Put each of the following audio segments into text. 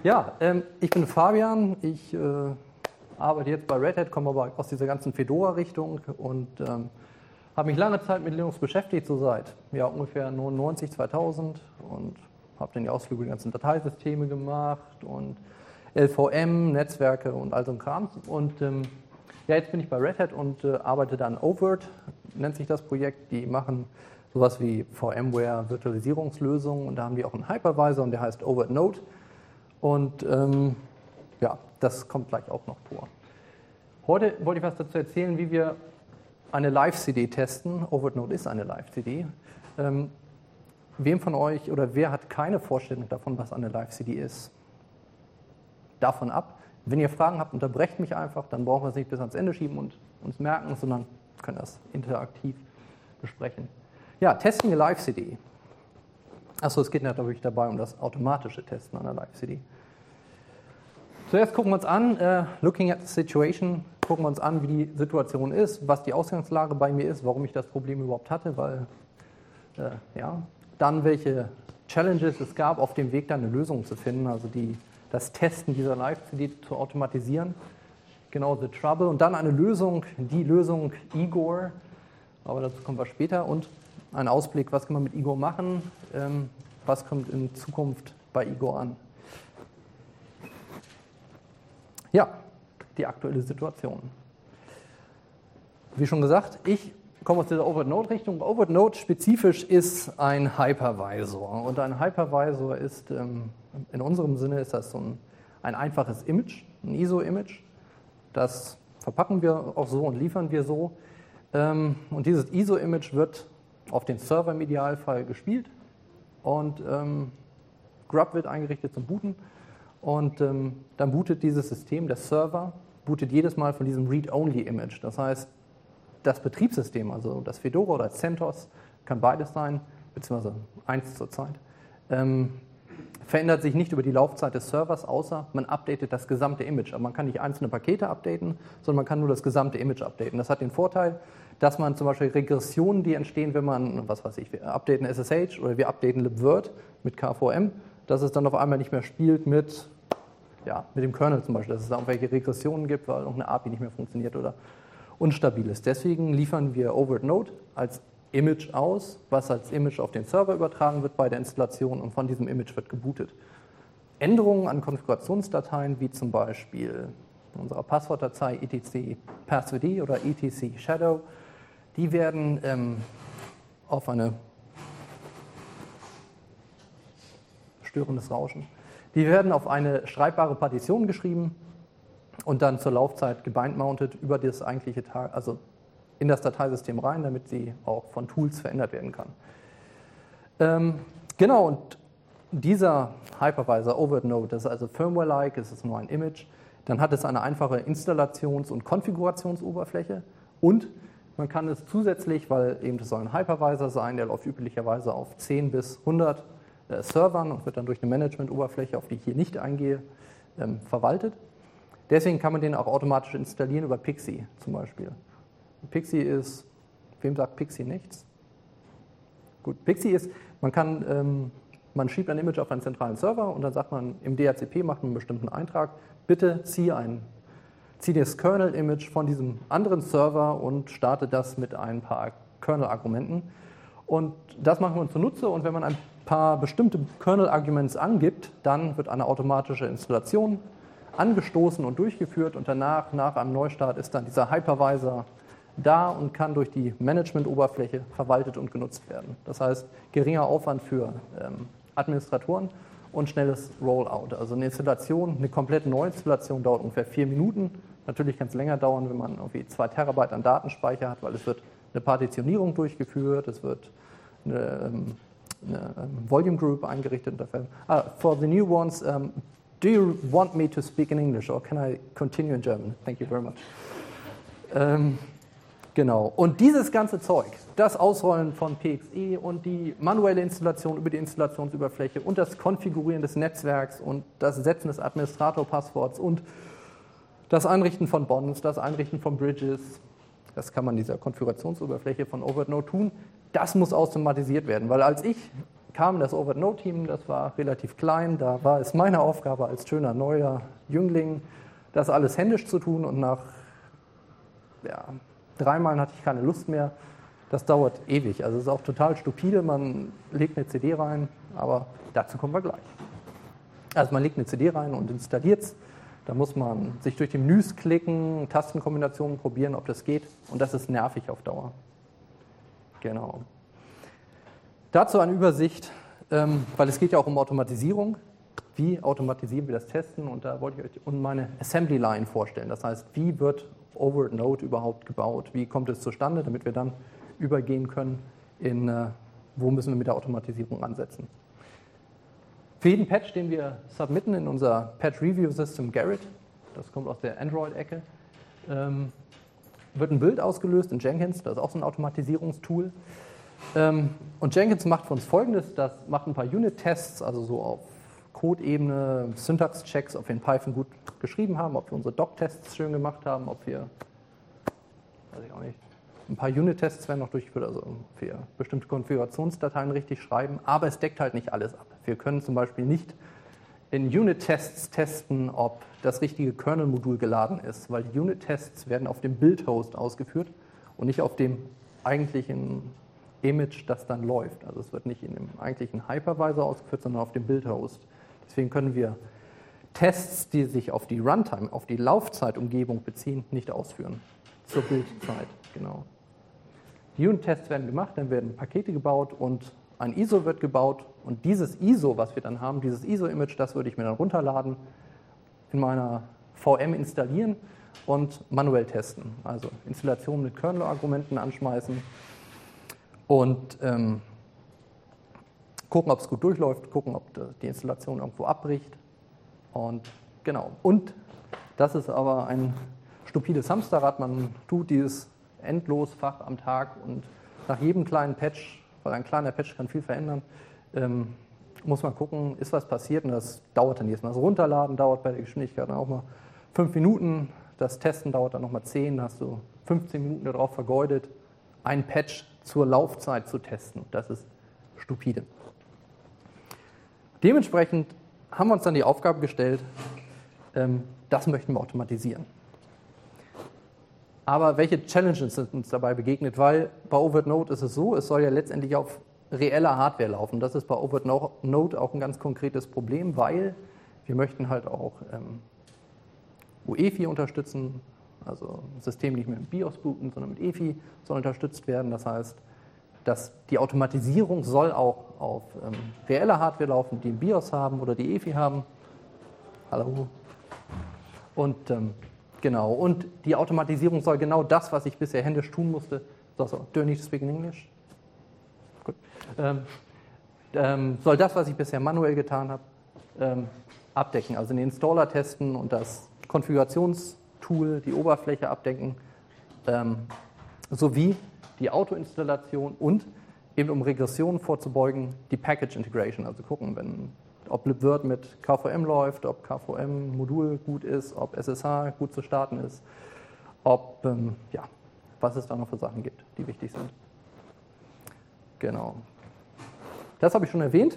Ja, ich bin Fabian, ich arbeite jetzt bei Red Hat, komme aber aus dieser ganzen Fedora-Richtung und habe mich lange Zeit mit Linux beschäftigt, so seit ungefähr 99, 2000 und habe dann die Ausflüge über die ganzen Dateisysteme gemacht und LVM, Netzwerke und all so ein Kram. Und jetzt bin ich bei Red Hat und arbeite dann Overt, nennt sich das Projekt. Die machen sowas wie VMware-Virtualisierungslösungen und da haben die auch einen Hypervisor und der heißt Overt Node. Und das kommt gleich auch noch vor. Heute wollte ich was dazu erzählen, wie wir eine Live-CD testen. Overt Node ist eine Live-CD. Wem von euch oder wer hat keine Vorstellung davon, was eine Live-CD ist? Davon ab. Wenn ihr Fragen habt, unterbrecht mich einfach, dann brauchen wir es nicht bis ans Ende schieben und uns merken, sondern können das interaktiv besprechen. Ja, Testing a Live-CD. Achso, es geht natürlich dabei um das automatische Testen einer Live-CD. Zuerst gucken wir uns an, looking at the situation, gucken wir uns an, wie die Situation ist, was die Ausgangslage bei mir ist, warum ich das Problem überhaupt hatte, weil, dann welche Challenges es gab, auf dem Weg dann eine Lösung zu finden, also das Testen dieser Live-CD zu automatisieren, genau the trouble und dann eine Lösung, die Lösung Igor, aber dazu kommen wir später und ein Ausblick, was kann man mit Igor machen, was kommt in Zukunft bei Igor an. Ja, die aktuelle Situation. Wie schon gesagt, ich komme aus dieser Overt Node Richtung. Overt Node spezifisch ist ein Hypervisor. Und ein Hypervisor ist, in unserem Sinne ist das so ein einfaches Image, ein ISO-Image. Das verpacken wir auch so und liefern wir so. Und dieses ISO-Image wird auf den Server im Idealfall gespielt. Und Grub wird eingerichtet zum Booten. Und dann bootet dieses System, der Server, bootet jedes Mal von diesem Read-Only-Image. Das heißt, das Betriebssystem, also das Fedora oder CentOS, kann beides sein, beziehungsweise eins zur Zeit, verändert sich nicht über die Laufzeit des Servers, außer man updatet das gesamte Image. Aber man kann nicht einzelne Pakete updaten, sondern man kann nur das gesamte Image updaten. Das hat den Vorteil, dass man zum Beispiel Regressionen, die entstehen, wenn man, wir updaten SSH oder wir updaten libvirt mit KVM, dass es dann auf einmal nicht mehr spielt mit dem Kernel zum Beispiel, dass es da irgendwelche Regressionen gibt, weil irgendeine API nicht mehr funktioniert oder unstabil ist. Deswegen liefern wir Overt Node als Image aus, was als Image auf den Server übertragen wird bei der Installation und von diesem Image wird gebootet. Änderungen an Konfigurationsdateien, wie zum Beispiel in unserer Passwortdatei etc passwd oder etc shadow, die werden auf eine störendes Rauschen. Die werden auf eine schreibbare Partition geschrieben und dann zur Laufzeit gebind-mounted über das eigentliche also in das Dateisystem rein, damit sie auch von Tools verändert werden kann. Und dieser Hypervisor Overt Node, das ist also Firmware-like, es ist nur ein Image, dann hat es eine einfache Installations- und Konfigurationsoberfläche und man kann es zusätzlich, weil eben das soll ein Hypervisor sein, der läuft üblicherweise auf 10 bis 100 Servern und wird dann durch eine Management-Oberfläche, auf die ich hier nicht eingehe, verwaltet. Deswegen kann man den auch automatisch installieren über Pixie zum Beispiel. Pixie ist, wem sagt Pixie nichts? Gut, Pixie ist, man schiebt ein Image auf einen zentralen Server und dann sagt man, im DHCP macht man einen bestimmten Eintrag, bitte zieh das Kernel-Image von diesem anderen Server und starte das mit ein paar Kernel-Argumenten. Und das machen wir uns zunutze und wenn man ein paar bestimmte Kernel-Arguments angibt, dann wird eine automatische Installation angestoßen und durchgeführt und danach, nach einem Neustart, ist dann dieser Hypervisor da und kann durch die Management-Oberfläche verwaltet und genutzt werden. Das heißt, geringer Aufwand für Administratoren und schnelles Rollout. Also eine Installation, eine komplette Neuinstallation dauert ungefähr 4 Minuten. Natürlich kann es länger dauern, wenn man irgendwie 2 Terabyte an Datenspeicher hat, weil es wird eine Partitionierung durchgeführt, es wird eine Volume Group eingerichtet. For the new ones, do you want me to speak in English or can I continue in German? Thank you very much. Genau. Und dieses ganze Zeug, das Ausrollen von PXE und die manuelle Installation über die Installationsoberfläche und das Konfigurieren des Netzwerks und das Setzen des Administrator-Passworts und das Einrichten von Bonds, das Einrichten von Bridges, das kann man in dieser Konfigurationsoberfläche von Overt Node tun, das muss automatisiert werden, weil als ich kam das Overt Node Team, das war relativ klein, da war es meine Aufgabe als schöner neuer Jüngling, das alles händisch zu tun und nach 3 Malen hatte ich keine Lust mehr. Das dauert ewig, also es ist auch total stupide, man legt eine CD rein, aber dazu kommen wir gleich. Also man legt eine CD rein und installiert es, da muss man sich durch die Menüs klicken, Tastenkombinationen probieren, ob das geht und das ist nervig auf Dauer. Genau. Dazu eine Übersicht, weil es geht ja auch um Automatisierung. Wie automatisieren wir das Testen? Und da wollte ich euch meine Assembly Line vorstellen. Das heißt, wie wird Overt Node überhaupt gebaut? Wie kommt es zustande, damit wir dann übergehen können in, wo müssen wir mit der Automatisierung ansetzen? Für jeden Patch, den wir submitten in unser Patch Review System Gerrit, das kommt aus der Android-Ecke, wird ein Bild ausgelöst in Jenkins, das ist auch so ein Automatisierungstool. Und Jenkins macht für uns Folgendes, das macht ein paar Unit-Tests, also so auf Code-Ebene, Syntax-Checks, ob wir in Python gut geschrieben haben, ob wir unsere Doc-Tests schön gemacht haben, ob wir, weiß ich auch nicht, ein paar Unit-Tests werden noch durchgeführt, also für bestimmte Konfigurationsdateien richtig schreiben, aber es deckt halt nicht alles ab. Wir können zum Beispiel nicht in Unit-Tests testen, ob das richtige Kernel-Modul geladen ist, weil die Unit-Tests werden auf dem Build-Host ausgeführt und nicht auf dem eigentlichen Image, das dann läuft. Also es wird nicht in dem eigentlichen Hypervisor ausgeführt, sondern auf dem Build-Host. Deswegen können wir Tests, die sich auf die Runtime, auf die Laufzeitumgebung beziehen, nicht ausführen. Zur Bildzeit, genau. Die Unit-Tests werden gemacht, dann werden Pakete gebaut und ein ISO wird gebaut. Und dieses ISO, was wir dann haben, dieses ISO-Image, das würde ich mir dann runterladen, in meiner VM installieren und manuell testen. Also Installation mit Kernel-Argumenten anschmeißen und gucken, ob es gut durchläuft, gucken, ob die Installation irgendwo abbricht. Und genau. Und das ist aber ein stupides Hamsterrad. Man tut dieses Endlosfach am Tag und nach jedem kleinen Patch, weil ein kleiner Patch kann viel verändern, muss man gucken, ist was passiert und das dauert dann jedes Mal. Das Runterladen dauert bei der Geschwindigkeit dann auch mal 5 Minuten, das Testen dauert dann nochmal 10, da hast du 15 Minuten darauf vergeudet, einen Patch zur Laufzeit zu testen. Das ist stupide. Dementsprechend haben wir uns dann die Aufgabe gestellt, das möchten wir automatisieren. Aber welche Challenges sind uns dabei begegnet? Weil bei Overt Node ist es so, es soll ja letztendlich auf reeller Hardware laufen. Das ist bei Overt Node auch ein ganz konkretes Problem, weil wir möchten halt auch UEFI unterstützen, also das System nicht mehr mit BIOS booten, sondern mit EFI soll unterstützt werden. Das heißt, dass die Automatisierung soll auch auf reeller Hardware laufen, die ein BIOS haben oder die EFI haben. Hallo. Und genau, und die Automatisierung soll genau das, was ich bisher händisch tun musste, do I need to speak in English? Gut. Soll das, was ich bisher manuell getan habe, abdecken. Also den Installer testen und das Konfigurationstool, die Oberfläche abdecken, sowie die Autoinstallation und eben um Regressionen vorzubeugen, die Package Integration, also gucken, ob libvirt mit KVM läuft, ob KVM-Modul gut ist, ob SSH gut zu starten ist, ob, was es da noch für Sachen gibt, die wichtig sind. Genau. Das habe ich schon erwähnt.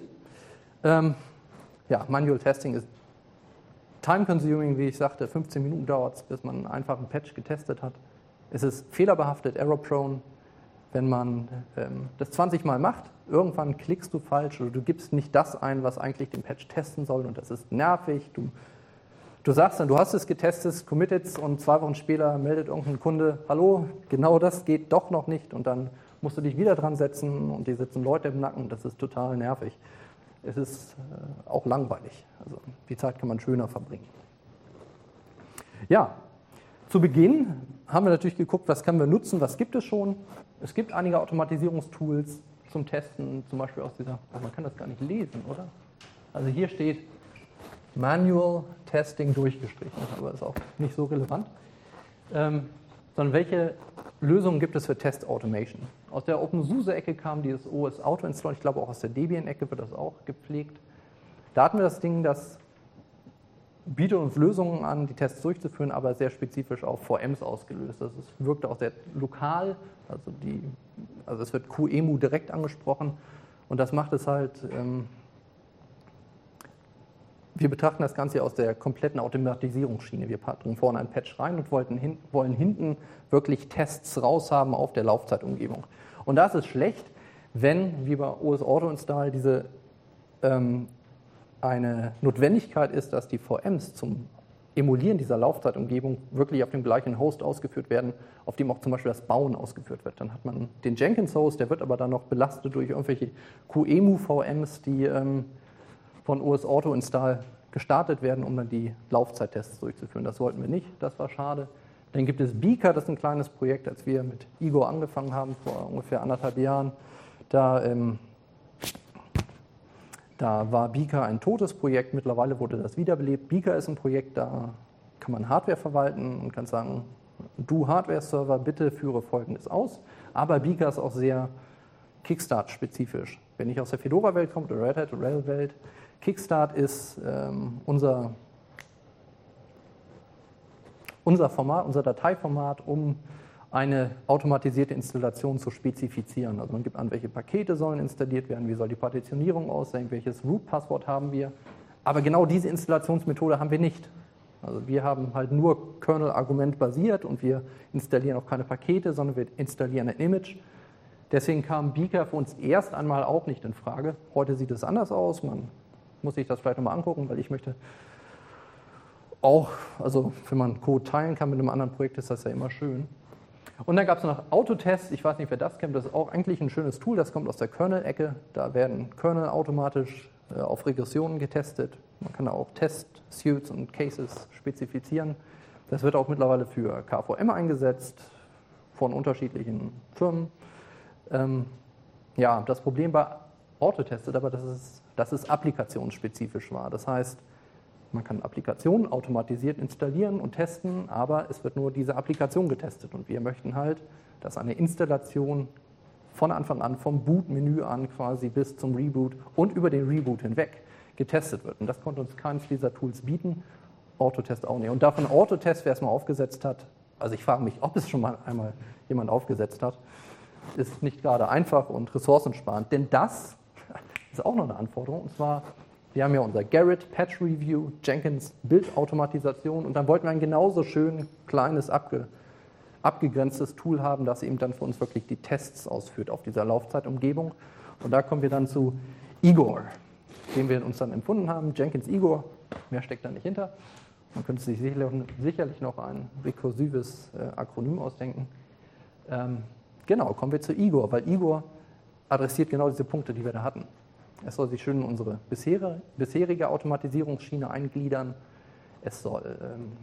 Manual Testing ist time-consuming, wie ich sagte, 15 Minuten dauert es, bis man einen einfachen Patch getestet hat. Es ist fehlerbehaftet, error-prone. Wenn man das 20 Mal macht, irgendwann klickst du falsch oder du gibst nicht das ein, was eigentlich den Patch testen soll und das ist nervig. Du sagst dann, du hast es getestet, committed und 2 Wochen später meldet irgendein Kunde, hallo, genau das geht doch noch nicht und dann musst du dich wieder dran setzen und dir sitzen Leute im Nacken, das ist total nervig. Es ist auch langweilig, also die Zeit kann man schöner verbringen. Ja, zu Beginn haben wir natürlich geguckt, was können wir nutzen, was gibt es schon. Es gibt einige Automatisierungstools zum Testen, zum Beispiel aus dieser, man kann das gar nicht lesen, oder? Also hier steht Manual Testing durchgestrichen, aber ist auch nicht so relevant. Sondern welche Lösungen gibt es für Test Automation? Aus der OpenSUSE-Ecke kam dieses OS Auto Install, ich glaube auch aus der Debian-Ecke wird das auch gepflegt. Da hatten wir das Ding, das bietet uns Lösungen an, die Tests durchzuführen, aber sehr spezifisch auf VMs ausgelöst. Das wirkte auch sehr lokal, also es wird QEMU direkt angesprochen Und das macht es halt, wir betrachten das Ganze aus der kompletten Automatisierungsschiene. Wir packen vorne ein Patch rein und wollen hinten wirklich Tests raushaben auf der Laufzeitumgebung. Und da ist es schlecht, wenn, wie bei OS Auto Install, eine Notwendigkeit ist, dass die VMs zum Emulieren dieser Laufzeitumgebung wirklich auf dem gleichen Host ausgeführt werden, auf dem auch zum Beispiel das Bauen ausgeführt wird. Dann hat man den Jenkins-Host, der wird aber dann noch belastet durch irgendwelche QEMU-VMs, die von OS Auto Install gestartet werden, um dann die Laufzeittests durchzuführen. Das wollten wir nicht, das war schade. Dann gibt es Beaker, das ist ein kleines Projekt, als wir mit Igor angefangen haben, vor ungefähr 1,5 Jahren. Da war Beaker ein totes Projekt, mittlerweile wurde das wiederbelebt. Beaker ist ein Projekt, da kann man Hardware verwalten und kann sagen, du Hardware-Server, bitte führe Folgendes aus. Aber Beaker ist auch sehr Kickstart-spezifisch. Wenn nicht aus der Fedora-Welt kommt oder Red Hat oder RHEL-Welt, Kickstart ist unser Format, unser Dateiformat, um eine automatisierte Installation zu spezifizieren. Also man gibt an, welche Pakete sollen installiert werden, wie soll die Partitionierung aussehen, welches Root-Passwort haben wir. Aber genau diese Installationsmethode haben wir nicht. Also wir haben halt nur Kernel-Argument basiert und wir installieren auch keine Pakete, sondern wir installieren ein Image. Deswegen kam Beaker für uns erst einmal auch nicht in Frage. Heute sieht es anders aus. Man muss sich das vielleicht nochmal angucken, weil ich möchte auch, also wenn man Code teilen kann mit einem anderen Projekt, ist das ja immer schön. Und dann gab es noch Autotest, ich weiß nicht, wer das kennt, das ist auch eigentlich ein schönes Tool, das kommt aus der Kernel-Ecke. Da werden Kernel automatisch auf Regressionen getestet. Man kann da auch Test-Suits und Cases spezifizieren. Das wird auch mittlerweile für KVM eingesetzt, von unterschiedlichen Firmen. Ja, das Problem bei Autotest ist aber, dass es applikationsspezifisch war. Das heißt, man kann Applikationen automatisiert installieren und testen, aber es wird nur diese Applikation getestet. Und wir möchten halt, dass eine Installation von Anfang an, vom Boot-Menü an quasi bis zum Reboot und über den Reboot hinweg getestet wird. Und das konnte uns keines dieser Tools bieten, Autotest auch nicht. Und davon Autotest, wer es mal aufgesetzt hat, also ich frage mich, ob es schon mal einmal jemand aufgesetzt hat, ist nicht gerade einfach und ressourcensparend. Denn das ist auch noch eine Anforderung, und zwar wir haben ja unser Gerrit Patch Review, Jenkins Bildautomatisation und dann wollten wir ein genauso schön kleines, abgegrenztes Tool haben, das eben dann für uns wirklich die Tests ausführt auf dieser Laufzeitumgebung. Und da kommen wir dann zu Igor, den wir uns dann empfunden haben. Jenkins Igor, mehr steckt da nicht hinter. Man könnte sich sicherlich noch ein rekursives Akronym ausdenken. Genau, kommen wir zu Igor, weil Igor adressiert genau diese Punkte, die wir da hatten. Es soll sich schön in unsere bisherige Automatisierungsschiene eingliedern. Es soll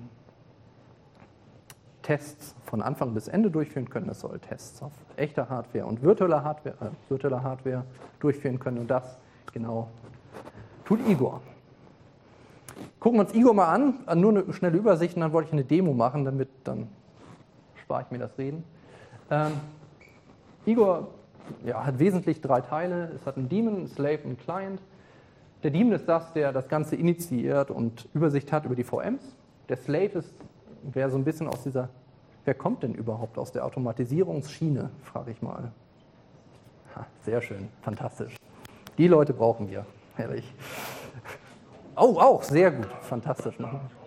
Tests von Anfang bis Ende durchführen können. Es soll Tests auf echter Hardware und virtueller Hardware durchführen können. Und das genau tut Igor. Gucken wir uns Igor mal an. Nur eine schnelle Übersicht und dann wollte ich eine Demo machen, dann spare ich mir das Reden. Igor hat wesentlich 3 Teile. Es hat einen Daemon, einen Slave und einen Client. Der Daemon ist das, der das Ganze initiiert und Übersicht hat über die VMs. Der Slave ist, wer so ein bisschen aus dieser, wer kommt denn überhaupt aus der Automatisierungsschiene, frage ich mal. Sehr schön, fantastisch. Die Leute brauchen wir, herrlich. Oh, auch, sehr gut, fantastisch.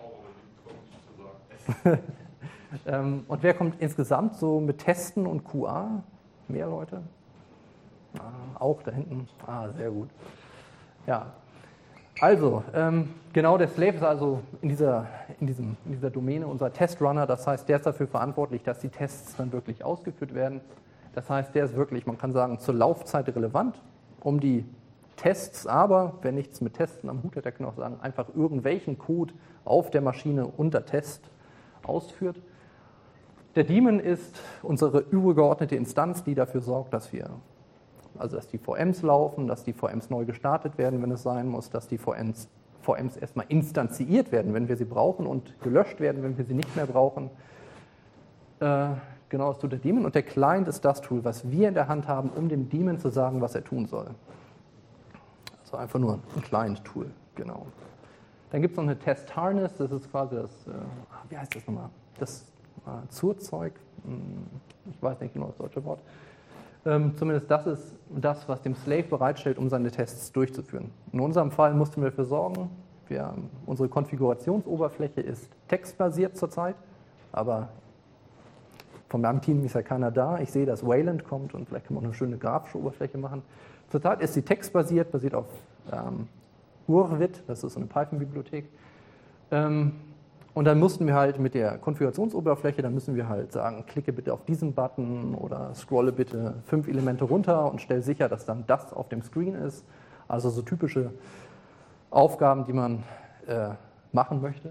Und wer kommt insgesamt so mit Testen und QA? Mehr Leute? Auch da hinten. Sehr gut. Ja, also, genau, der Slave ist also in dieser Domäne unser Testrunner. Das heißt, der ist dafür verantwortlich, dass die Tests dann wirklich ausgeführt werden. Das heißt, der ist wirklich, man kann sagen, zur Laufzeit relevant, um die Tests, aber wer nichts mit Testen am Hut hat, der kann auch sagen, einfach irgendwelchen Code auf der Maschine unter Test ausführt. Der Daemon ist unsere übergeordnete Instanz, die dafür sorgt, dass die VMs laufen, dass die VMs neu gestartet werden, wenn es sein muss, dass die VMs erstmal instanziert werden, wenn wir sie brauchen und gelöscht werden, wenn wir sie nicht mehr brauchen. Genau, das tut der Daemon. Und der Client ist das Tool, was wir in der Hand haben, um dem Daemon zu sagen, was er tun soll. Also einfach nur ein Client-Tool, genau. Dann gibt es noch eine Test-Harness, das ist quasi das, wie heißt das nochmal? Das Zurzeug, ich weiß nicht genau das deutsche Wort. Zumindest das ist das, was dem Slave bereitstellt, um seine Tests durchzuführen. In unserem Fall mussten wir dafür sorgen, unsere Konfigurationsoberfläche ist textbasiert zurzeit, aber von meinem Team ist ja keiner da. Ich sehe, dass Wayland kommt und vielleicht kann man auch eine schöne grafische Oberfläche machen. Zurzeit ist sie textbasiert, basiert auf Urwit, das ist so eine Python-Bibliothek. Und dann mussten wir halt mit der Konfigurationsoberfläche, dann müssen wir halt sagen, klicke bitte auf diesen Button oder scrolle bitte 5 Elemente runter und stell sicher, dass dann das auf dem Screen ist. Also so typische Aufgaben, die man machen möchte.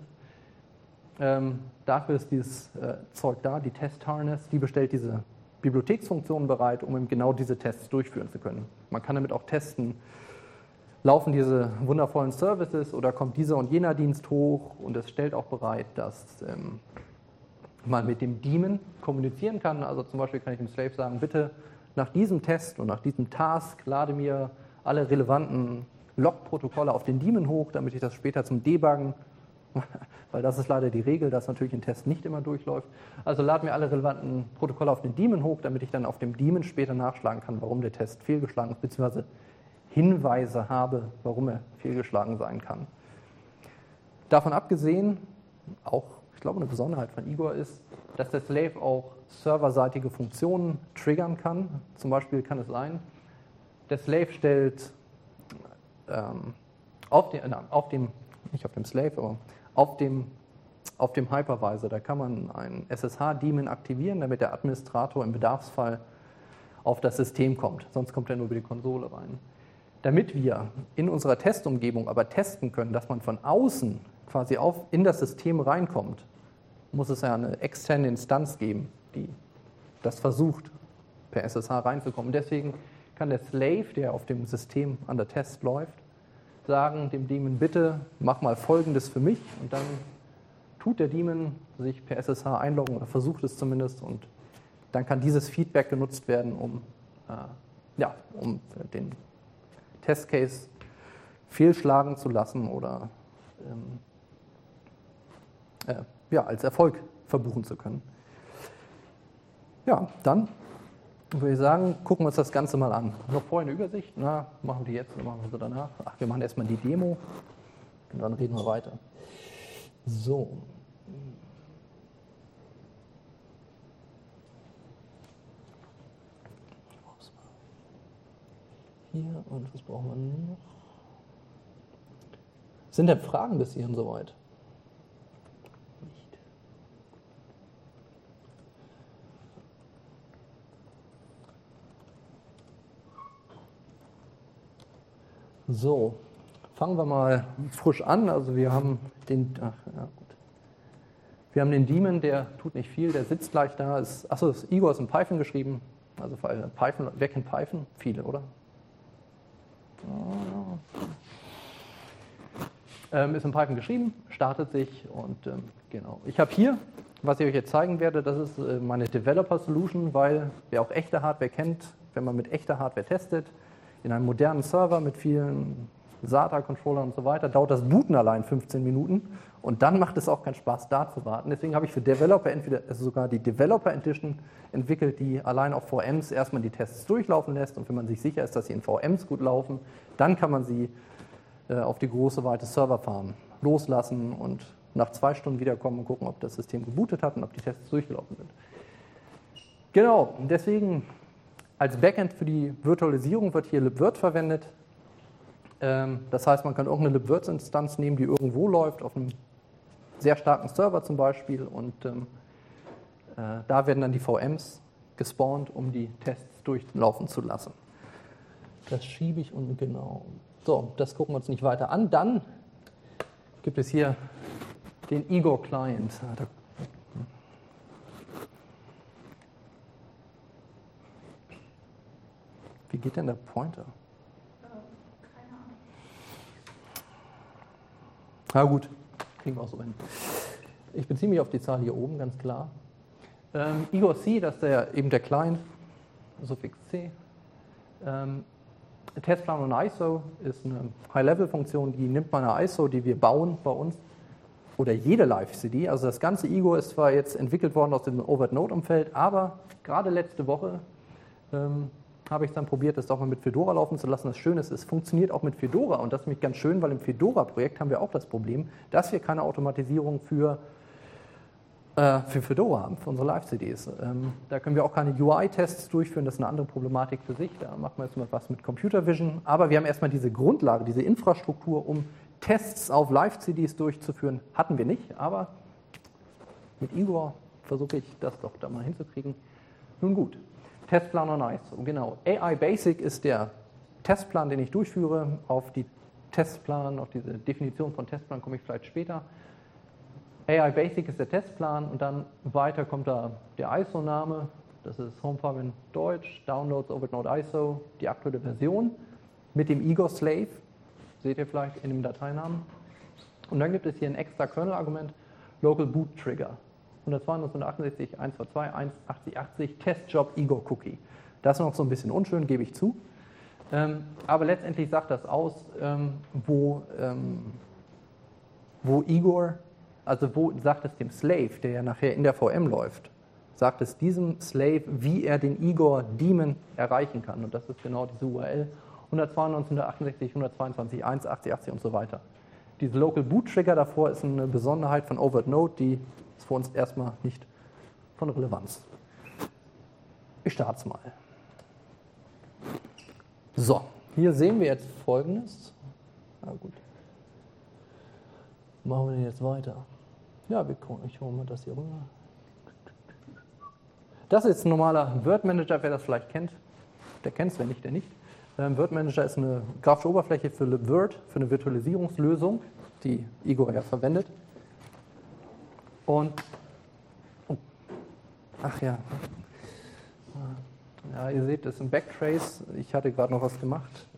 Dafür ist dieses Zeug da, die Test-Harness, die bestellt diese Bibliotheksfunktionen bereit, um eben genau diese Tests durchführen zu können. Man kann damit auch testen, laufen diese wundervollen Services oder kommt dieser und jener Dienst hoch, und es stellt auch bereit, dass man mit dem Daemon kommunizieren kann. Also zum Beispiel kann ich dem Slave sagen, bitte nach diesem Test und nach diesem Task lade mir alle relevanten Log-Protokolle auf den Daemon hoch, damit ich das später zum Debuggen, weil das ist leider die Regel, dass natürlich ein Test nicht immer durchläuft. Also lade mir alle relevanten Protokolle auf den Daemon hoch, damit ich dann auf dem Daemon später nachschlagen kann, warum der Test fehlgeschlagen ist, beziehungsweise Hinweise habe, warum er fehlgeschlagen sein kann. Davon abgesehen, auch, ich glaube, eine Besonderheit von Igor ist, dass der Slave auch serverseitige Funktionen triggern kann. Zum Beispiel kann es sein, der Slave stellt auf dem Hypervisor, da kann man einen SSH-Daemon aktivieren, damit der Administrator im Bedarfsfall auf das System kommt. Sonst kommt er nur über die Konsole rein. Damit wir in unserer Testumgebung aber testen können, dass man von außen quasi in das System reinkommt, muss es ja eine externe Instanz geben, die das versucht, per SSH reinzukommen. Deswegen kann der Slave, der auf dem System an der Test läuft, sagen dem Daemon, bitte mach mal Folgendes für mich, und dann tut der Daemon sich per SSH einloggen oder versucht es zumindest, und dann kann dieses Feedback genutzt werden, um den Testcase fehlschlagen zu lassen oder als Erfolg verbuchen zu können. Ja, dann würde ich sagen, gucken wir uns das Ganze mal an. Noch vorher eine Übersicht. Machen wir die jetzt oder machen wir sie danach? Wir machen erstmal die Demo und dann reden wir weiter. So. Hier, und was brauchen wir noch? Sind denn Fragen bis hierhin soweit? Nicht. So, fangen wir mal frisch an. Also wir haben den Daemon, der tut nicht viel, der sitzt gleich da. Igor ist in Python geschrieben. Also Python, wer kennt Python? Viele, oder? Ist in Python geschrieben, startet sich und genau. Ich habe hier, was ich euch jetzt zeigen werde, das ist meine Developer Solution, weil wer auch echte Hardware kennt, wenn man mit echter Hardware testet, in einem modernen Server mit vielen SATA-Controllern und so weiter, dauert das Booten allein 15 Minuten und dann macht es auch keinen Spaß, da zu warten. Deswegen habe ich für Developer sogar die Developer Edition entwickelt, die allein auf VMs erstmal die Tests durchlaufen lässt, und wenn man sich sicher ist, dass sie in VMs gut laufen, dann kann man sie auf die große, weite Serverfarm loslassen und nach 2 Stunden wiederkommen und gucken, ob das System gebootet hat und ob die Tests durchgelaufen sind. Genau, deswegen als Backend für die Virtualisierung wird hier libvirt verwendet. Das heißt, man kann irgendeine libvirt-Instanz nehmen, die irgendwo läuft, auf einem sehr starken Server zum Beispiel, und da werden dann die VMs gespawnt, um die Tests durchlaufen zu lassen. Das schiebe ich unten genau. So, das gucken wir uns nicht weiter an. Dann gibt es hier den Igor Client. Wie geht denn der Pointer? Keine Ahnung. Na gut, kriegen wir auch so hin. Ich beziehe mich auf die Zahl hier oben, ganz klar. Igor C, das ist eben der Client, Suffix C. Testplan und ISO ist eine High-Level-Funktion, die nimmt man eine ISO, die wir bauen bei uns, oder jede Live-CD. Also das ganze Igor ist zwar jetzt entwickelt worden aus dem Overt-Node-Umfeld, aber gerade letzte Woche habe ich dann probiert, das auch mal mit Fedora laufen zu lassen. Das Schöne ist, es funktioniert auch mit Fedora und das ist nämlich ganz schön, weil im Fedora-Projekt haben wir auch das Problem, dass wir keine Automatisierung für Fedora haben, für unsere Live-CDs. Da können wir auch keine UI-Tests durchführen, das ist eine andere Problematik für sich. Da machen wir jetzt mal was mit Computer Vision. Aber wir haben erstmal diese Grundlage, diese Infrastruktur, um Tests auf Live-CDs durchzuführen, hatten wir nicht. Aber mit Igor versuche ich das doch da mal hinzukriegen. Nun gut. Testplan on ISO, genau. AI Basic ist der Testplan, den ich durchführe. Auf die Testplan, auf diese Definition von Testplan komme ich vielleicht später. AI Basic ist der Testplan und dann weiter kommt da der ISO-Name. Das ist Homefarm in Deutsch, Downloads Overdnode ISO, die aktuelle Version mit dem Igor Slave. Seht ihr vielleicht in dem Dateinamen. Und dann gibt es hier ein extra Kernel-Argument, Local Boot Trigger. 192, 192, 180, Testjob Igor Cookie. Das ist noch so ein bisschen unschön, gebe ich zu. Aber letztendlich sagt das aus, wo Igor, also wo sagt es dem Slave, der ja nachher in der VM läuft, sagt es diesem Slave, wie er den Igor Daemon erreichen kann. Und das ist genau diese URL 192, 168, 122, 180, 80 und so weiter. Diese Local Boot Trigger davor ist eine Besonderheit von Overdnode, die ist für uns erstmal nicht von Relevanz. Ich starte es mal. So, hier sehen wir jetzt Folgendes. Na gut. Machen wir den jetzt weiter. Ja, ich hole mal das hier rüber. Das ist ein normaler Word Manager, wer das vielleicht kennt. Der kennt es, wenn nicht, der nicht. Word Manager ist eine grafische Oberfläche für Word, für eine Virtualisierungslösung, die Igor ja verwendet. Und, ach ja, ja, ihr seht, das ist ein Backtrace. Ich hatte gerade noch was gemacht.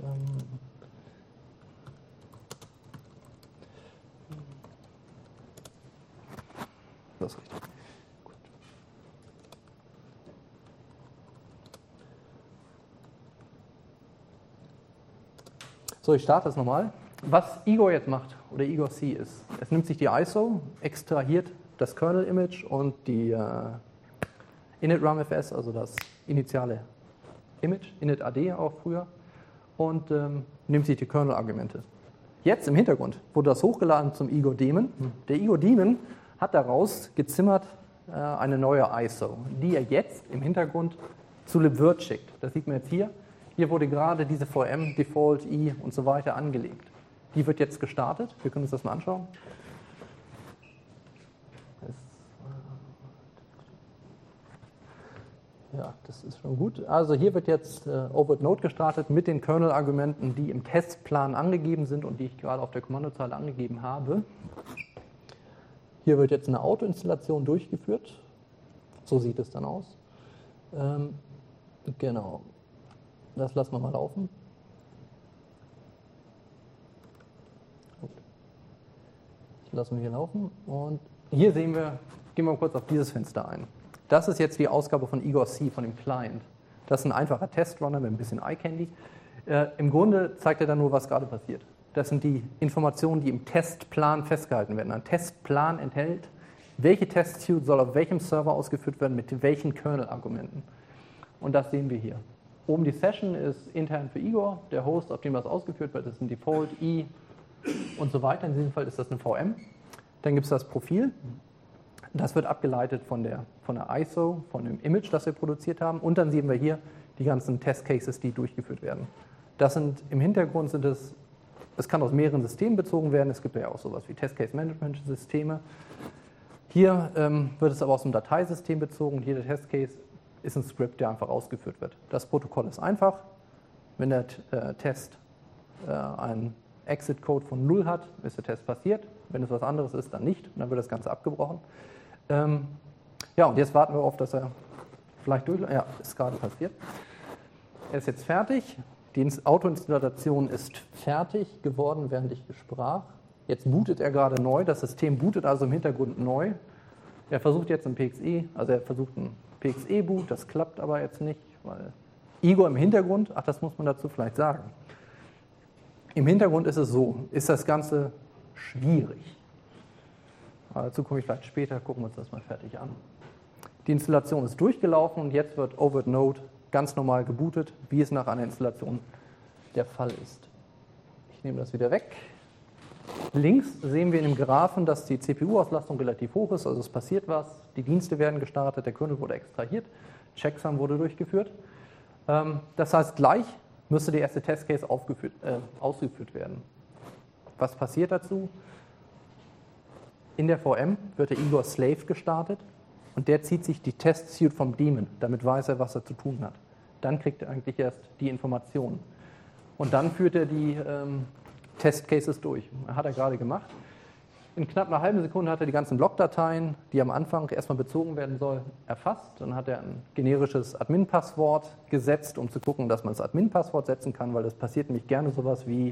Das ist richtig. Gut. So, ich starte das nochmal. Was Igor jetzt macht, oder Igor C ist, es nimmt sich die ISO, extrahiert das Kernel-Image und die init-rumfs, also das initiale Image, init-ad auch früher, und nimmt sich die Kernel-Argumente. Jetzt im Hintergrund wurde das hochgeladen zum Igor Daemon. Der Igor Daemon hat daraus gezimmert eine neue ISO, die er jetzt im Hintergrund zu libvirt schickt. Das sieht man jetzt hier. Hier wurde gerade diese VM, Default, I und so weiter angelegt. Die wird jetzt gestartet. Wir können uns das mal anschauen. Ja, das ist schon gut. Also hier wird jetzt Overdnode gestartet mit den Kernel-Argumenten, die im Testplan angegeben sind und die ich gerade auf der Kommandozeile angegeben habe. Hier wird jetzt eine Autoinstallation durchgeführt. So sieht es dann aus. Genau. Das lassen wir mal laufen. Gut. Das lassen wir hier laufen. Und hier sehen wir, gehen wir mal kurz auf dieses Fenster ein. Das ist jetzt die Ausgabe von Igor C, von dem Client. Das ist ein einfacher Testrunner mit ein bisschen iCandy. Im Grunde zeigt er dann nur, was gerade passiert. Das sind die Informationen, die im Testplan festgehalten werden. Ein Testplan enthält, welche Testsuite soll auf welchem Server ausgeführt werden, mit welchen Kernel-Argumenten. Und das sehen wir hier. Oben die Session ist intern für Igor, der Host, auf dem das ausgeführt wird, ist ein Default, I und so weiter. In diesem Fall ist das eine VM. Dann gibt es das Profil. Das wird abgeleitet von der ISO, von dem Image, das wir produziert haben. Und dann sehen wir hier die ganzen Testcases, die durchgeführt werden. Das sind im Hintergrund sind es kann aus mehreren Systemen bezogen werden. Es gibt ja auch sowas wie Testcase-Management-Systeme. Hier wird es aber aus dem Dateisystem bezogen. Und jeder Testcase ist ein Script, der einfach ausgeführt wird. Das Protokoll ist einfach. Wenn der Test einen Exit-Code von 0 hat, ist der Test passiert. Wenn es was anderes ist, dann nicht. Und dann wird das Ganze abgebrochen. Ja, und jetzt warten wir auf, dass er vielleicht durchläuft. Ja, ist gerade passiert. Er ist jetzt fertig. Die Autoinstallation ist fertig geworden, während ich sprach. Jetzt bootet er gerade neu. Das System bootet also im Hintergrund neu. Er versucht jetzt ein PXE, also er versucht ein PXE-Boot. Das klappt aber jetzt nicht, weil Igor im Hintergrund, ach, das muss man dazu vielleicht sagen. Im Hintergrund ist es so, ist das Ganze schwierig. Aber dazu komme ich vielleicht später, gucken wir uns das mal fertig an. Die Installation ist durchgelaufen und jetzt wird Overdnode ganz normal gebootet, wie es nach einer Installation der Fall ist. Ich nehme das wieder weg. Links sehen wir in dem Graphen, dass die CPU-Auslastung relativ hoch ist, also es passiert was, die Dienste werden gestartet, der Kernel wurde extrahiert, Checksum wurde durchgeführt. Das heißt, gleich müsste der erste Testcase ausgeführt werden. Was passiert dazu? In der VM wird der Igor Slave gestartet und der zieht sich die Test-Suite vom Daemon, damit weiß er, was er zu tun hat. Dann kriegt er eigentlich erst die Informationen. Und dann führt er die Testcases durch. Hat er gerade gemacht. In knapp einer halben Sekunde hat er die ganzen Logdateien, die am Anfang erstmal bezogen werden sollen, erfasst. Dann hat er ein generisches Admin-Passwort gesetzt, um zu gucken, dass man das Admin-Passwort setzen kann, weil das passiert nämlich gerne sowas wie,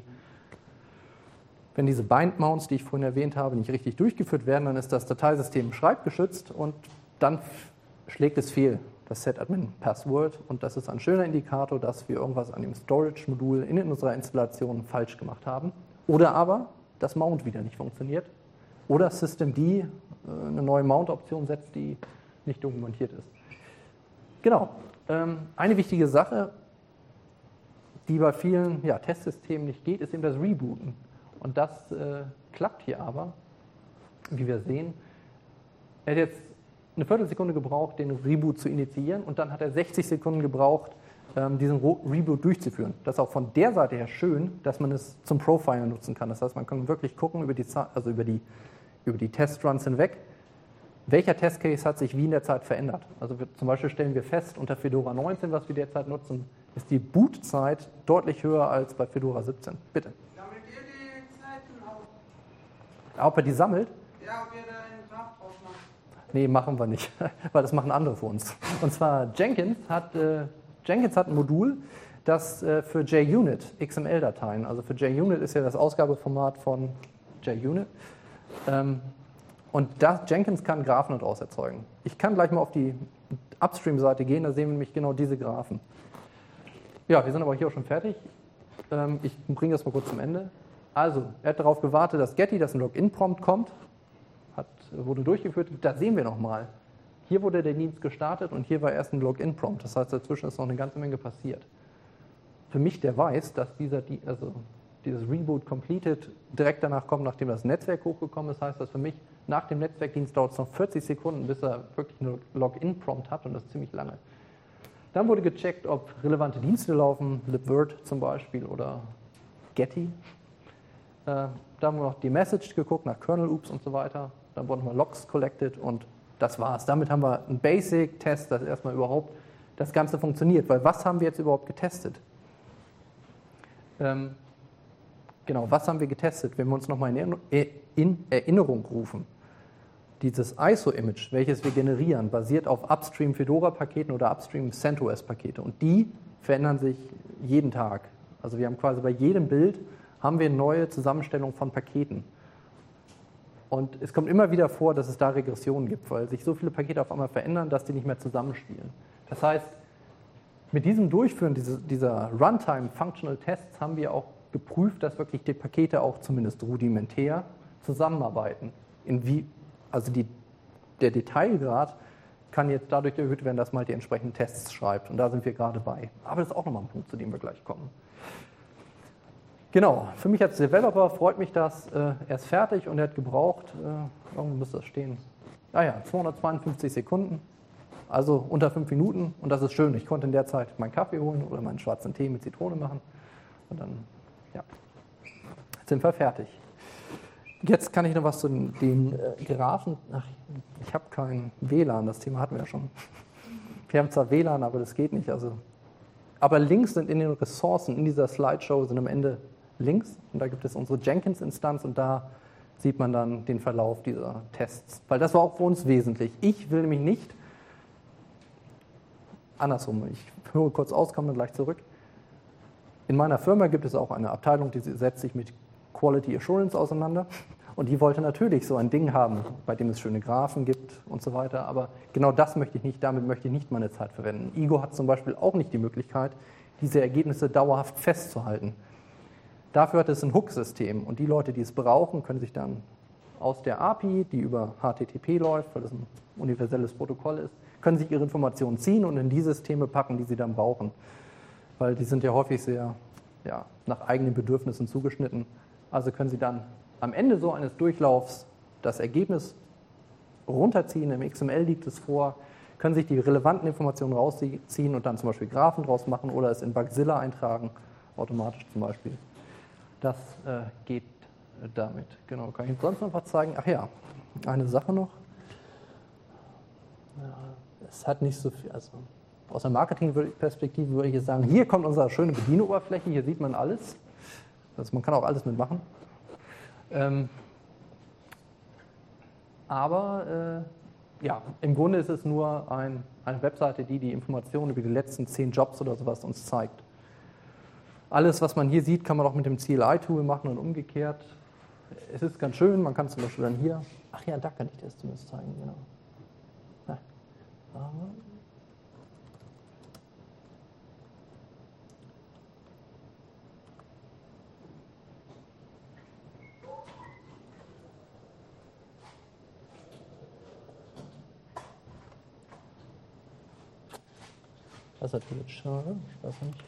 wenn diese Bind-Mounts, die ich vorhin erwähnt habe, nicht richtig durchgeführt werden, dann ist das Dateisystem schreibgeschützt und dann schlägt es fehl, das Set-Admin-Password. Und das ist ein schöner Indikator, dass wir irgendwas an dem Storage-Modul in unserer Installation falsch gemacht haben. Oder aber das Mount wieder nicht funktioniert. Oder Systemd eine neue Mount-Option setzt, die nicht dokumentiert ist. Genau. Eine wichtige Sache, die bei vielen Testsystemen nicht geht, ist eben das Rebooten. Und das klappt hier aber, wie wir sehen. Er hat jetzt eine Viertelsekunde gebraucht, den Reboot zu initiieren und dann hat er 60 Sekunden gebraucht, diesen Reboot durchzuführen. Das ist auch von der Seite her schön, dass man es zum Profilen nutzen kann. Das heißt, man kann wirklich gucken über die Testruns hinweg, welcher Testcase hat sich wie in der Zeit verändert. Also zum Beispiel stellen wir fest, unter Fedora 19, was wir derzeit nutzen, ist die Bootzeit deutlich höher als bei Fedora 17. Bitte. Sammelt ihr die Zeiten auf? Ob er die sammelt? Ja, ob ihr da einen Graph draus macht? Nee, machen wir nicht, weil das machen andere für uns. Und zwar Jenkins hat ein Modul, das für JUnit XML-Dateien, also für JUnit ist ja das Ausgabeformat von JUnit, und Jenkins kann Graphen daraus erzeugen. Ich kann gleich mal auf die Upstream-Seite gehen, da sehen wir nämlich genau diese Graphen. Ja, wir sind aber hier auch schon fertig. Ich bringe das mal kurz zum Ende. Also, er hat darauf gewartet, dass Getty, dass ein Login-Prompt kommt, wurde durchgeführt. Da sehen wir nochmal. Hier wurde der Dienst gestartet und hier war erst ein Login-Prompt. Das heißt, dazwischen ist noch eine ganze Menge passiert. Für mich, der weiß, dass dieses Reboot completed direkt danach kommt, nachdem das Netzwerk hochgekommen ist, heißt das für mich, nach dem Netzwerkdienst dauert es noch 40 Sekunden, bis er wirklich einen Login-Prompt hat und das ist ziemlich lange. Dann wurde gecheckt, ob relevante Dienste laufen, libvirt zum Beispiel oder Getty. Da haben wir noch die Message geguckt, nach Kernel-Oops und so weiter. Dann wurden mal Logs collected und das war's. Damit haben wir einen Basic-Test, dass erstmal überhaupt das Ganze funktioniert. Weil was haben wir jetzt überhaupt getestet? Was haben wir getestet? Wenn wir uns nochmal in Erinnerung rufen. Dieses ISO-Image, welches wir generieren, basiert auf Upstream Fedora-Paketen oder Upstream CentOS-Pakete. Und die verändern sich jeden Tag. Also wir haben quasi bei jedem Bild haben wir eine neue Zusammenstellung von Paketen. Und es kommt immer wieder vor, dass es da Regressionen gibt, weil sich so viele Pakete auf einmal verändern, dass die nicht mehr zusammenspielen. Das heißt, mit diesem Durchführen dieser Runtime Functional Tests haben wir auch geprüft, dass wirklich die Pakete auch zumindest rudimentär zusammenarbeiten. Der Detailgrad kann jetzt dadurch erhöht werden, dass man halt die entsprechenden Tests schreibt. Und da sind wir gerade bei. Aber das ist auch nochmal ein Punkt, zu dem wir gleich kommen. Genau, für mich als Developer freut mich das. Er ist fertig und er hat gebraucht, irgendwo müsste das stehen, 252 Sekunden, also unter 5 Minuten. Und das ist schön. Ich konnte in der Zeit meinen Kaffee holen oder meinen schwarzen Tee mit Zitrone machen. Und dann, sind wir fertig. Jetzt kann ich noch was zu den Graphen. Ich habe kein WLAN, das Thema hatten wir ja schon. Wir haben zwar WLAN, aber das geht nicht. Aber Links sind in den Ressourcen in dieser Slideshow sind am Ende Links. Und da gibt es unsere Jenkins-Instanz und da sieht man dann den Verlauf dieser Tests. Weil das war auch für uns wesentlich. Ich will nämlich nicht, andersrum, ich höre kurz aus, komme dann gleich zurück. In meiner Firma gibt es auch eine Abteilung, die setzt sich mit Quality Assurance auseinander. Und die wollte natürlich so ein Ding haben, bei dem es schöne Graphen gibt und so weiter. Aber genau das möchte ich nicht, damit möchte ich nicht meine Zeit verwenden. Igor hat zum Beispiel auch nicht die Möglichkeit, diese Ergebnisse dauerhaft festzuhalten. Dafür hat es ein Hook-System. Und die Leute, die es brauchen, können sich dann aus der API, die über HTTP läuft, weil das ein universelles Protokoll ist, können sich ihre Informationen ziehen und in die Systeme packen, die sie dann brauchen. Weil die sind ja häufig sehr nach eigenen Bedürfnissen zugeschnitten. Also können sie dann am Ende so eines Durchlaufs das Ergebnis runterziehen, im XML liegt es vor, können sich die relevanten Informationen rausziehen und dann zum Beispiel Graphen draus machen oder es in Bugzilla eintragen, automatisch zum Beispiel. Das geht damit. Genau, kann ich sonst noch was zeigen? Ach ja, eine Sache noch. Ja, es hat nicht so viel, also aus der Marketingperspektive würde ich jetzt sagen, hier kommt unsere schöne Bedienoberfläche, hier sieht man alles. Also man kann auch alles mitmachen. Aber im Grunde ist es nur eine Webseite, die die Informationen über die letzten 10 Jobs oder sowas uns zeigt. Alles, was man hier sieht, kann man auch mit dem CLI-Tool machen und umgekehrt. Es ist ganz schön, man kann zum Beispiel dann hier, ach ja, da kann ich das zumindest zeigen, genau. Ja. Das ist natürlich schade, ich weiß nicht.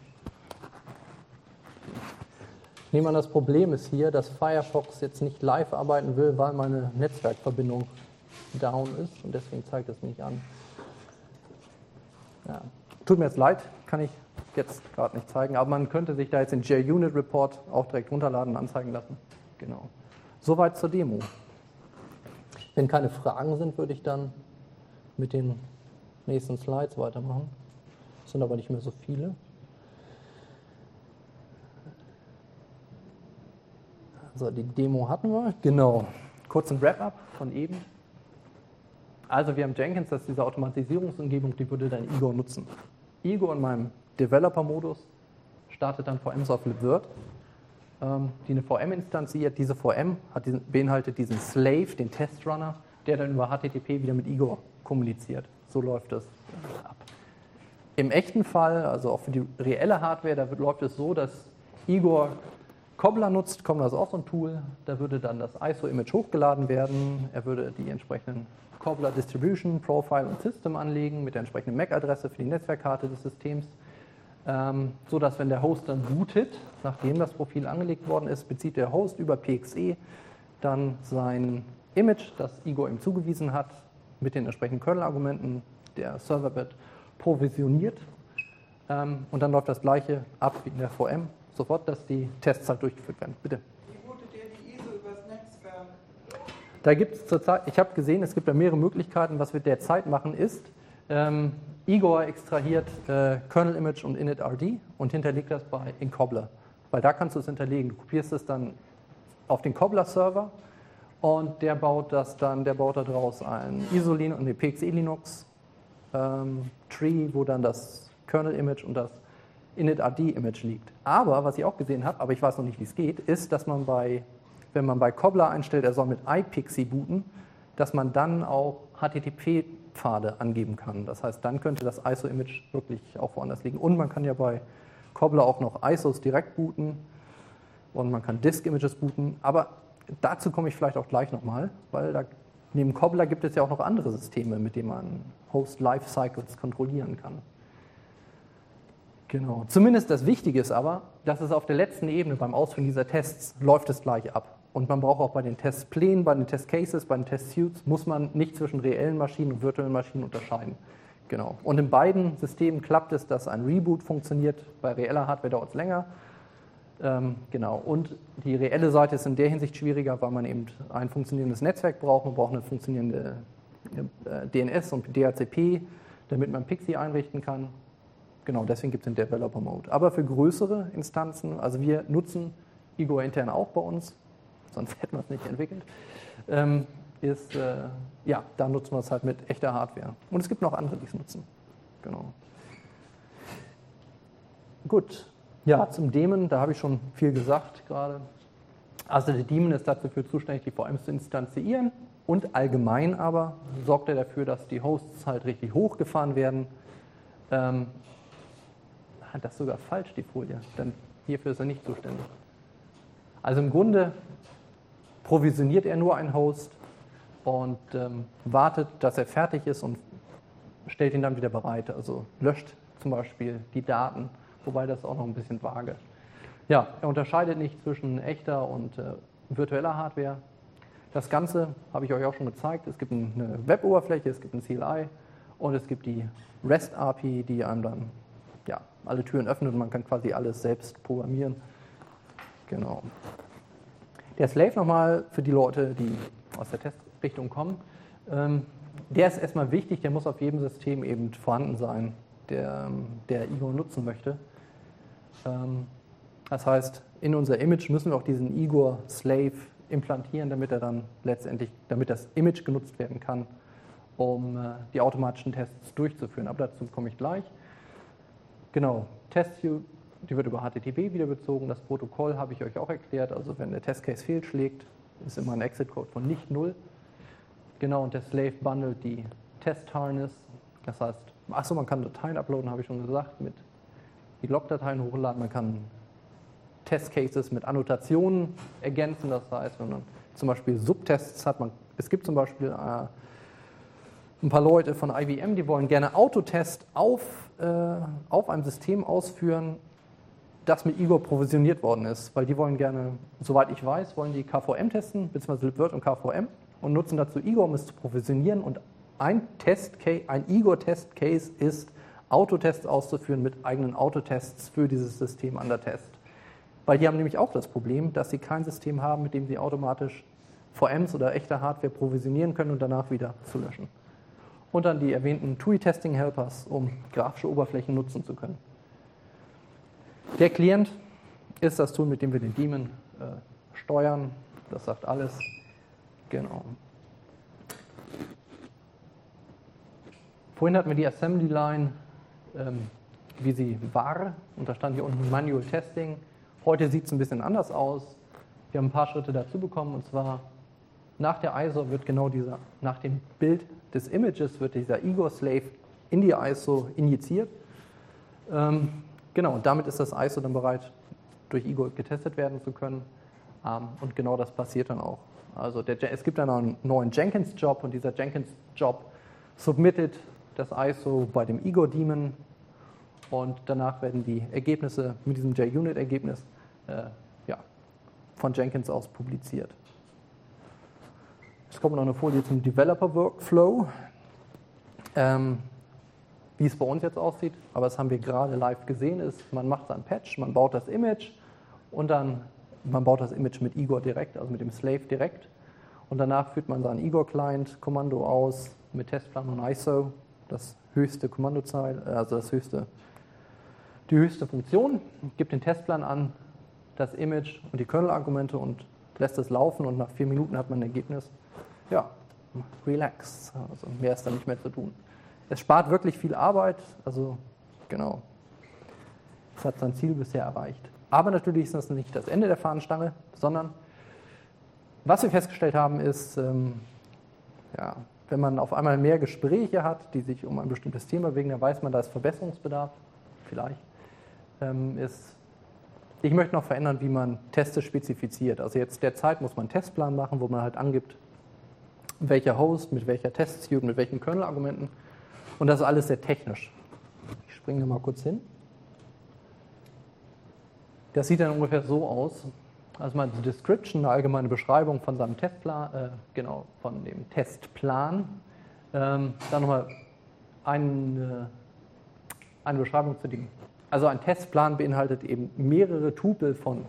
Ich nehme an, das Problem ist hier, dass Firefox jetzt nicht live arbeiten will, weil meine Netzwerkverbindung down ist und deswegen zeigt es nicht an. Ja. Tut mir jetzt leid, kann ich jetzt gerade nicht zeigen, aber man könnte sich da jetzt den JUnit Report auch direkt runterladen und anzeigen lassen. Genau. Soweit zur Demo. Wenn keine Fragen sind, würde ich dann mit den nächsten Slides weitermachen. Es sind aber nicht mehr so viele. Also die Demo hatten wir. Genau. Kurz ein Wrap-up von eben. Also wir haben Jenkins, das ist diese Automatisierungsumgebung, die würde dann Igor nutzen. Igor in meinem Developer-Modus startet dann VMs auf libvirt, die eine VM instanziert. Diese VM beinhaltet diesen Slave, den Testrunner, der dann über HTTP wieder mit Igor kommuniziert. So läuft das ab. Im echten Fall, also auch für die reelle Hardware, da läuft es so, dass Igor Cobbler nutzt. Cobbler ist auch so ein Tool. Da würde dann das ISO-Image hochgeladen werden. Er würde die entsprechenden Cobbler Distribution, Profile und System anlegen mit der entsprechenden MAC-Adresse für die Netzwerkkarte des Systems, sodass, wenn der Host dann bootet, nachdem das Profil angelegt worden ist, bezieht der Host über PXE dann sein Image, das Igor ihm zugewiesen hat, mit den entsprechenden Kernel-Argumenten. Der Server wird provisioniert und dann läuft das Gleiche ab wie in der VM, sofort, dass die Tests halt durchgeführt werden. Bitte. Wie bootet ihr die ISO übers Netzwerk? Da gibt es zurzeit, ich habe gesehen, es gibt da mehrere Möglichkeiten. Was wir derzeit machen ist, Igor extrahiert Kernel-Image und initRD und hinterlegt das in Cobbler. Weil da kannst du es hinterlegen. Du kopierst es dann auf den Cobbler-Server und der baut daraus ein ISO-Linux und eine PXE-Linux Tree, wo dann das Kernel-Image und das initRD-Image liegt. Aber, was ich auch gesehen habe, aber ich weiß noch nicht, wie es geht, ist, dass man wenn man bei Cobbler einstellt, er soll mit iPXE booten, dass man dann auch HTTP-Pfade angeben kann. Das heißt, dann könnte das ISO-Image wirklich auch woanders liegen. Und man kann ja bei Cobbler auch noch ISOs direkt booten und man kann Disk-Images booten. Aber dazu komme ich vielleicht auch gleich nochmal, weil neben Cobbler gibt es ja auch noch andere Systeme, mit denen man Host-Lifecycles kontrollieren kann. Genau. Zumindest das Wichtige ist aber, dass es auf der letzten Ebene beim Ausführen dieser Tests läuft es gleich ab. Und man braucht auch bei den Testplänen, bei den Testcases, bei den Testsuits, muss man nicht zwischen reellen Maschinen und virtuellen Maschinen unterscheiden. Genau. Und in beiden Systemen klappt es, dass ein Reboot funktioniert. Bei reeller Hardware dauert es länger. Genau. Und die reelle Seite ist in der Hinsicht schwieriger, weil man eben ein funktionierendes Netzwerk braucht. Man braucht eine funktionierende DNS und DHCP, damit man PXE einrichten kann. Genau, deswegen gibt es den Developer Mode. Aber für größere Instanzen, also wir nutzen Igor intern auch bei uns, sonst hätten wir es nicht entwickelt, da nutzen wir es halt mit echter Hardware. Und es gibt noch andere, die es nutzen. Genau. Gut, ja, zum Daemon, da habe ich schon viel gesagt gerade. Also der Daemon ist dafür zuständig, die VMs zu instanzieren und allgemein aber sorgt er dafür, dass die Hosts halt richtig hochgefahren werden. Das ist sogar falsch, die Folie, denn hierfür ist er nicht zuständig. Also im Grunde provisioniert er nur einen Host und wartet, dass er fertig ist und stellt ihn dann wieder bereit, also löscht zum Beispiel die Daten, wobei das auch noch ein bisschen vage. Ja, er unterscheidet nicht zwischen echter und virtueller Hardware. Das Ganze habe ich euch auch schon gezeigt. Es gibt eine Web-Oberfläche, es gibt ein CLI und es gibt die REST-API, die einem dann alle Türen öffnet und man kann quasi alles selbst programmieren. Genau. Der Slave nochmal für die Leute, die aus der Testrichtung kommen. Der ist erstmal wichtig, der muss auf jedem System eben vorhanden sein, der Igor nutzen möchte. Das heißt, in unser Image müssen wir auch diesen Igor Slave implantieren, damit er dann letztendlich, damit das Image genutzt werden kann, um die automatischen Tests durchzuführen. Aber dazu komme ich gleich. Genau, TestSuite, die wird über HTTP wieder bezogen. Das Protokoll habe ich euch auch erklärt. Also wenn der Testcase fehlschlägt, ist immer ein Exit-Code von nicht 0. Genau, und der Slave bundelt die Test-Harness. Das heißt, achso, man kann Dateien uploaden, habe ich schon gesagt, mit die Log-Dateien hochladen. Man kann Testcases mit Annotationen ergänzen. Das heißt, wenn man zum Beispiel Subtests hat, es gibt zum Beispiel ein paar Leute von IBM, die wollen gerne Autotest auf einem System ausführen, das mit Igor provisioniert worden ist, weil die wollen gerne, soweit ich weiß, wollen die KVM testen, beziehungsweise libvirt und KVM und nutzen dazu Igor, um es zu provisionieren. Und ein Igor-Test-Case ist, Autotests auszuführen mit eigenen Autotests für dieses System an der Test. Weil die haben nämlich auch das Problem, dass sie kein System haben, mit dem sie automatisch VMs oder echte Hardware provisionieren können und danach wieder zu löschen. Und dann die erwähnten TUI-Testing-Helpers, um grafische Oberflächen nutzen zu können. Der Client ist das Tool, mit dem wir den Daemon steuern. Das sagt alles. Genau. Vorhin hatten wir die Assembly Line, wie sie war. Und da stand hier unten Manual Testing. Heute sieht es ein bisschen anders aus. Wir haben ein paar Schritte dazu bekommen. Und zwar nach der ISO wird genau nach dem Bild des Images wird dieser Igor-Slave in die ISO injiziert. Genau, und damit ist das ISO dann bereit, durch Igor getestet werden zu können. Und genau das passiert dann auch. Also es gibt dann einen neuen Jenkins-Job und dieser Jenkins-Job submittet das ISO bei dem Igor-Daemon und danach werden die Ergebnisse mit diesem JUnit-Ergebnis von Jenkins aus publiziert. Es kommt noch eine Folie zum Developer-Workflow, wie es bei uns jetzt aussieht, aber das haben wir gerade live gesehen, ist, man macht seinen Patch, man baut das Image und dann, man baut das Image mit Igor direkt, also mit dem Slave direkt und danach führt man seinen Igor-Client-Kommando aus mit Testplan und ISO, das höchste Kommandozeile, also die höchste Funktion, gibt den Testplan an, das Image und die Kernel-Argumente und lässt es laufen und nach 4 Minuten hat man ein Ergebnis. Ja, relax, also mehr ist da nicht mehr zu tun. Es spart wirklich viel Arbeit, also genau, es hat sein Ziel bisher erreicht. Aber natürlich ist das nicht das Ende der Fahnenstange, sondern was wir festgestellt haben ist, wenn man auf einmal mehr Gespräche hat, die sich um ein bestimmtes Thema bewegen, dann weiß man, da ist Verbesserungsbedarf, vielleicht, ich möchte noch verändern, wie man Teste spezifiziert. Also jetzt derzeit muss man einen Testplan machen, wo man halt angibt, welcher Host, mit welcher Testsuite, mit welchen Kernel-Argumenten. Und das ist alles sehr technisch. Ich springe mal kurz hin. Das sieht dann ungefähr so aus. Also mal die Description, eine allgemeine Beschreibung von seinem Testplan, von dem Testplan. Dann nochmal eine Beschreibung zu dem. Also ein Testplan beinhaltet eben mehrere Tupel von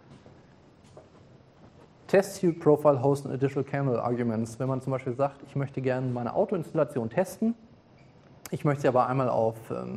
TestSuite, Profile, Host und Additional Kernel Arguments. Wenn man zum Beispiel sagt, ich möchte gerne meine Autoinstallation testen, ich möchte sie aber einmal auf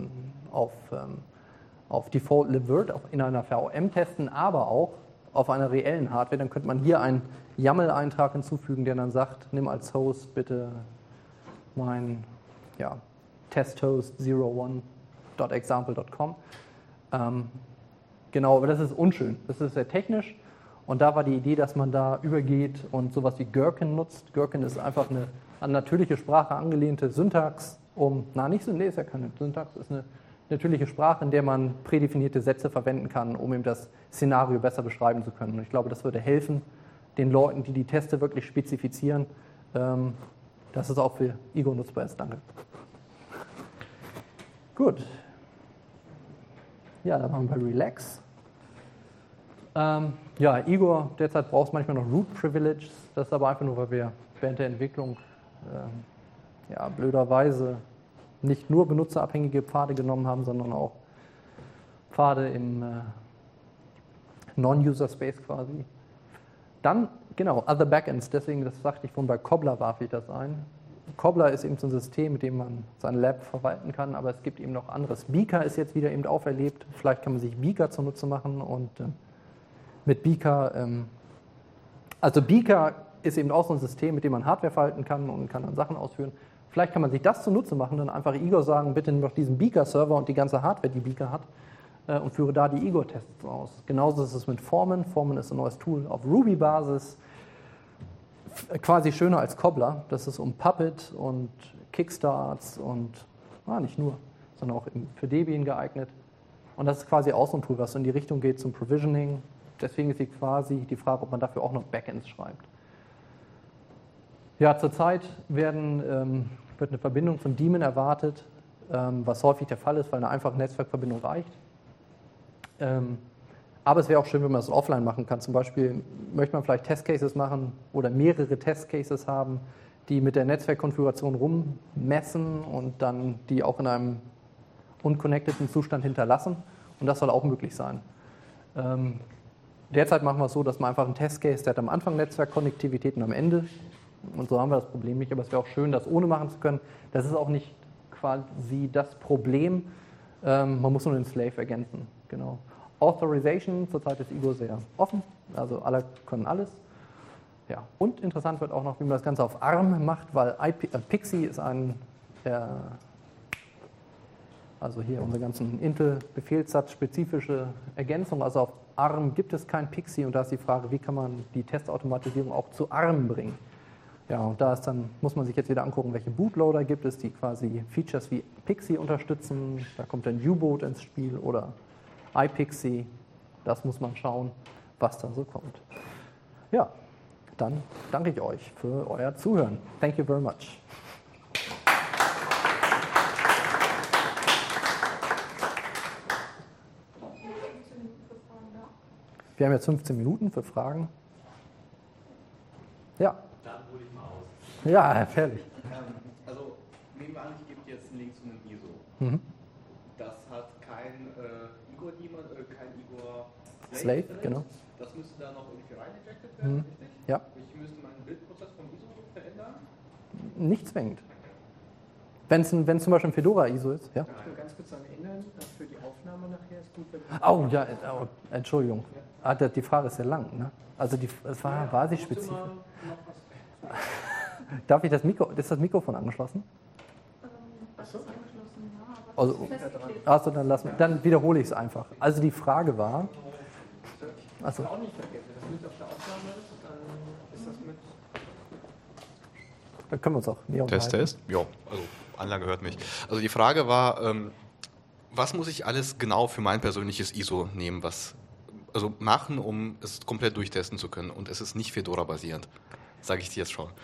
Default libvirt in einer VRM testen, aber auch auf einer reellen Hardware, dann könnte man hier einen YAML-Eintrag hinzufügen, der dann sagt, nimm als Host bitte mein testhost 01.example.com. Genau, aber das ist unschön, das ist sehr technisch. Und da war die Idee, dass man da übergeht und sowas wie Gherkin nutzt. Gherkin ist einfach eine an natürliche Sprache angelehnte Syntax, ist ja keine Syntax, ist eine natürliche Sprache, in der man prädefinierte Sätze verwenden kann, um eben das Szenario besser beschreiben zu können. Und ich glaube, das würde helfen, den Leuten, die die Teste wirklich spezifizieren, dass es auch für Igor nutzbar ist. Danke. Gut. Ja, dann machen wir Relax. Ja, Igor, derzeit braucht es manchmal noch Root Privileges. Das ist aber einfach nur, weil wir während der Entwicklung blöderweise nicht nur benutzerabhängige Pfade genommen haben, sondern auch Pfade im Non-User-Space quasi. Dann, genau, Other Backends. Deswegen, das sagte ich vorhin, bei Cobbler warf ich das ein. Cobbler ist eben so ein System, mit dem man sein Lab verwalten kann, aber es gibt eben noch anderes. Beaker ist jetzt wieder eben auferlebt. Vielleicht kann man sich Beaker zunutze machen und mit Beaker, also Beaker ist eben auch so ein System, mit dem man Hardware verwalten kann und kann dann Sachen ausführen. Vielleicht kann man sich das zunutze machen, dann einfach Igor sagen, bitte nimm doch diesen Beaker-Server und die ganze Hardware, die Beaker hat, und führe da die Igor-Tests aus. Genauso ist es mit Foreman. Foreman ist ein neues Tool auf Ruby-Basis, quasi schöner als Cobbler. Das ist um Puppet und Kickstarts und nicht nur, sondern auch für Debian geeignet. Und das ist quasi auch so ein Tool, was so in die Richtung geht zum Provisioning. Deswegen ist quasi die Frage, ob man dafür auch noch Backends schreibt. Ja, zurzeit wird eine Verbindung von Daemon erwartet, was häufig der Fall ist, weil eine einfache Netzwerkverbindung reicht. Aber es wäre auch schön, wenn man das offline machen kann. Zum Beispiel möchte man vielleicht Testcases machen oder mehrere Testcases haben, die mit der Netzwerkkonfiguration rummessen und dann die auch in einem unconnecteden Zustand hinterlassen. Und das soll auch möglich sein. Derzeit machen wir es so, dass man einfach einen Testcase, der hat am Anfang Netzwerkkonnektivität und am Ende. Und so haben wir das Problem nicht. Aber es wäre auch schön, das ohne machen zu können. Das ist auch nicht quasi das Problem. Man muss nur den Slave ergänzen. Genau. Authorization, zurzeit ist Igor sehr offen, also alle können alles. Ja. Und interessant wird auch noch, wie man das Ganze auf ARM macht, weil Pixie ist also hier unsere ganzen Intel-Befehlssatz-spezifische Ergänzung. Also auf ARM gibt es kein Pixie und da ist die Frage, wie kann man die Testautomatisierung auch zu ARM bringen. Ja, und da ist dann, muss man sich jetzt wieder angucken, welche Bootloader gibt es, die quasi Features wie Pixie unterstützen. Da kommt dann U-Boot ins Spiel oder iPixie, das muss man schauen, was da so kommt. Ja, dann danke ich euch für euer Zuhören. Thank you very much. Wir haben jetzt 15 Minuten für Fragen. Ja. Dann hole ich mal aus. Ja, fertig. Also, nehmen wir an, ich gebe dir jetzt einen Link zu einem ISO. Mhm. Das hat kein Igor-Daemon, kein Slave, genau. Das müsste da noch irgendwie rein injected werden, richtig? Ja. Ich müsste meinen Bildprozess vom ISO verändern? Nicht zwingend. Wenn zum Beispiel ein Fedora-ISO ist, ja. Ich will ganz kurz daran erinnern, für die Aufnahme nachher ist gut, wenn Oh, ja, Entschuldigung. Die Frage ist sehr lang, ne? Also war sie spezifisch. Darf ich das Mikro, ist das Mikrofon angeschlossen? Das ist angeschlossen, ja, aber Also, das ist festgeklebt. achso, dann wiederhole ich es einfach. Also die Frage war, achso, auch nicht vergessen, wenn das mit auf der Aufnahme ist, dann ist das mit. dann können wir uns auch näher Test, unterhalten. Test. Ja, also Anlage hört mich. Also die Frage war, was muss ich alles genau für mein persönliches ISO nehmen, machen, um es komplett durchtesten zu können? Und es ist nicht Fedora-basierend, sage ich dir jetzt schon.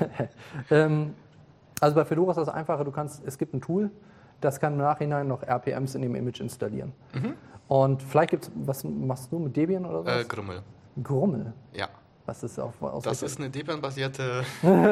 Also bei Fedora ist das einfacher, es gibt ein Tool, das kann im Nachhinein noch RPMs in dem Image installieren. Und vielleicht gibt es, was machst du mit Debian oder was? Grummel. Grummel? Ja. Was ist aus Das ist eine Debian-basierte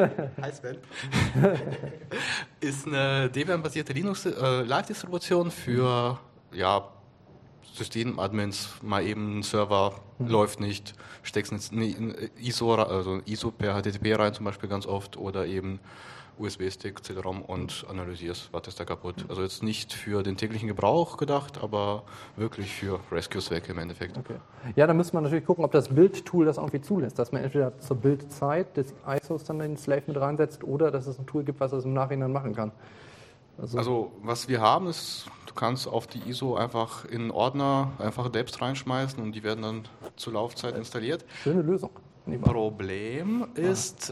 ist eine Debian-basierte Linux Live-Distribution für Systemadmins, mal eben ein Server läuft nicht, steckst ein ISO per HTTP rein zum Beispiel ganz oft oder eben USB-Stick, CD-ROM und analysierst, was ist da kaputt. Also jetzt nicht für den täglichen Gebrauch gedacht, aber wirklich für Rescue-Zwecke im Endeffekt. Okay. Ja, dann müsste man natürlich gucken, ob das Build-Tool das irgendwie zulässt, dass man entweder zur Build-Zeit des ISOs dann den Slave mit reinsetzt oder dass es ein Tool gibt, was das im Nachhinein machen kann. Also was wir haben ist, du kannst auf die ISO einfach in einen Ordner einfach Debs reinschmeißen und die werden dann zur Laufzeit installiert. Schöne Lösung. Problem ist,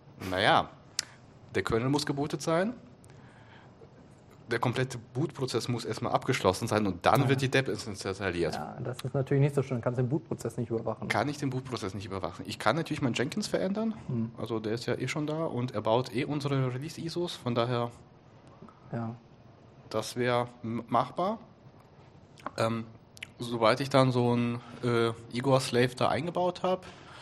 der Kernel muss gebootet sein, der komplette Bootprozess muss erstmal abgeschlossen sein und dann wird die Deb installiert. Ja, das ist natürlich nicht so schön, du kannst den Bootprozess nicht überwachen. Kann ich den Bootprozess nicht überwachen. Ich kann natürlich meinen Jenkins verändern, also der ist ja eh schon da und er baut unsere Release-ISOs, von daher... Ja. das wäre machbar. Sobald ich dann so einen Igor-Slave da eingebaut habe,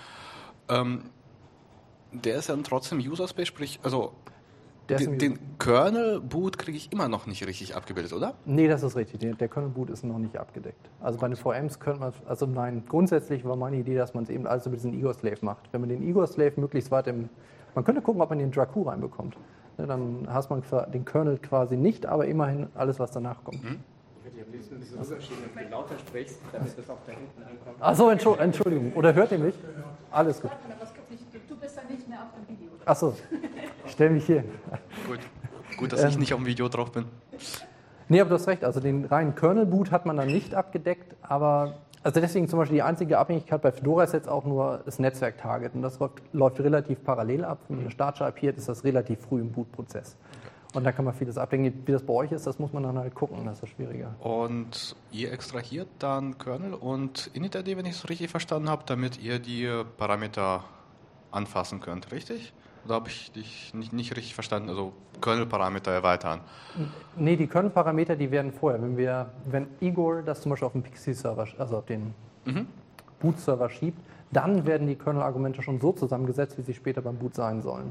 der ist dann trotzdem User-Space, sprich, also den Kernel-Boot kriege ich immer noch nicht richtig abgebildet, oder? Nee, das ist richtig. Der Kernel-Boot ist noch nicht abgedeckt. Also bei den VMs könnte man, also nein, grundsätzlich war meine Idee, dass man es eben alles über diesen Igor-Slave macht. Wenn man den Igor-Slave möglichst weit man könnte gucken, ob man den Draku reinbekommt. Ne, dann hast man den Kernel quasi nicht, aber immerhin alles, was danach kommt. Ich würde dich am liebsten ein bisschen rüberschieben, wenn du lauter sprichst, damit das auch da hinten ankommt. Achso, Entschuldigung. Oder hört ihr mich? Alles gut. Du bist dann nicht mehr auf dem Video. Achso, ich stelle mich hier hin. Gut, dass ich nicht auf dem Video drauf bin. Nee, aber du hast recht. Also den reinen Kernel-Boot hat man dann nicht abgedeckt, aber also deswegen zum Beispiel die einzige Abhängigkeit bei Fedora ist jetzt auch nur das Netzwerk-Target und das läuft relativ parallel ab. Wenn man eine Startscheibe hier hat, ist das relativ früh im Bootprozess. Und da kann man vieles abdecken. Wie das bei euch ist, das muss man dann halt gucken, das ist schwieriger. Und ihr extrahiert dann Kernel und init-id, wenn ich es richtig verstanden habe, damit ihr die Parameter anfassen könnt, richtig? Oder habe ich dich nicht richtig verstanden? Also Kernel-Parameter erweitern. Nee, die Kernel-Parameter, die werden vorher. Wenn Igor das zum Beispiel auf den Pixie-Server, also auf den Boot-Server schiebt, dann werden die Kernel-Argumente schon so zusammengesetzt, wie sie später beim Boot sein sollen.